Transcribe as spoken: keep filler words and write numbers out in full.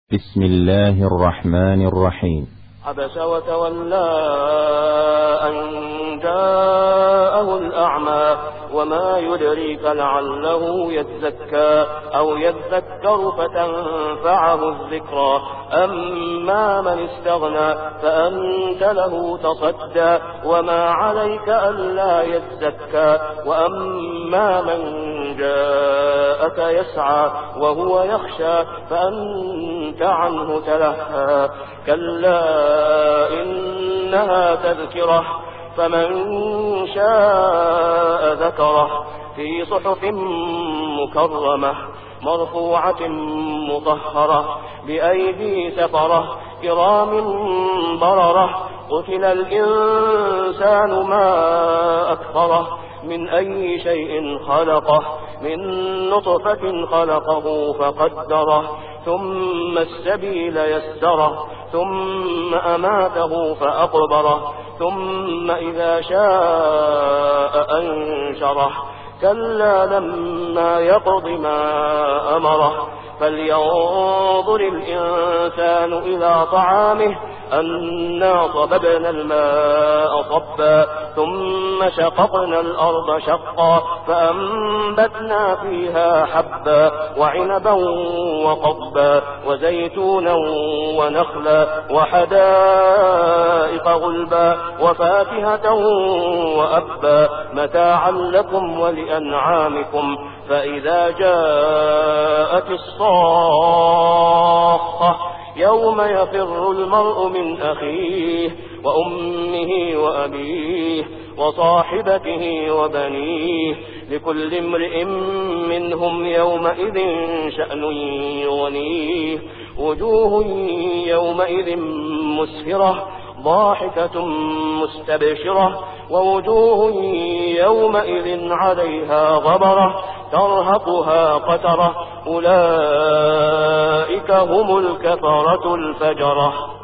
بسم الله الرحمن الرحيم. عبس وتولى أن جاءه الأعمى وما يدريك لعله يزكى أو يذكر فتنفعه الذكرى أما من استغنى فأنت له تصدى وما عليك ألا يزكى وأما من جاءك يسعى وهو يخشى فأنت عنه تلهى كلا إنها تذكرة فمن شاء ذكره في صحف مكرمة مرفوعة مطهرة بأيدي سفرة كرام بررة قتل الإنسان ما أكفره من أي شيء خلقه من نطفة خلقه فقدره ثم السبيل يسره ثم أماته فأقبره ثم إذا شاء أنشره كلا لما يقض ما أمره فلينظر الإنسان إلى طعامه أنا صببنا الماء صبا ثم شققنا الأرض شقا فأنبتنا فيها حبا وعنبا وقضبا وزيتونا ونخلا وحدائق غلبا وفاكهة وأبا متاعا لكم ولأنعامكم فإذا جاءت الصاخة يوم يفر المرء من أخيه وأمه وأبيه وصاحبته وبنيه لكل امرئ منهم يومئذ شأن يغنيه وجوه يومئذ مسفرة ضاحكة مستبشرة ووجوه يومئذ عليها غبرة ترهقها قترة أولئك هم الكفرة الفجرة.